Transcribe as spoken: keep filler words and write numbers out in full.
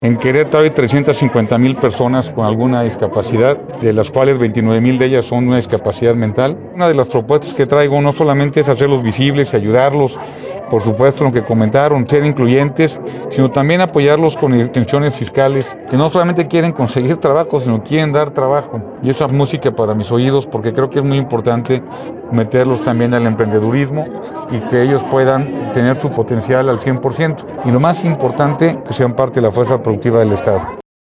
En Querétaro hay trescientas cincuenta mil personas con alguna discapacidad, de las cuales veintinueve mil de ellas son una discapacidad mental. Una de las propuestas que traigo no solamente es hacerlos visibles, ayudarlos, por supuesto lo que comentaron, ser incluyentes, sino también apoyarlos con intenciones fiscales, que no solamente quieren conseguir trabajo, sino quieren dar trabajo. Y esa es música para mis oídos, porque creo que es muy importante meterlos también al emprendedurismo y que ellos puedan tener su potencial al cien por ciento. Y lo más importante, que sean parte de la fuerza productiva del Estado.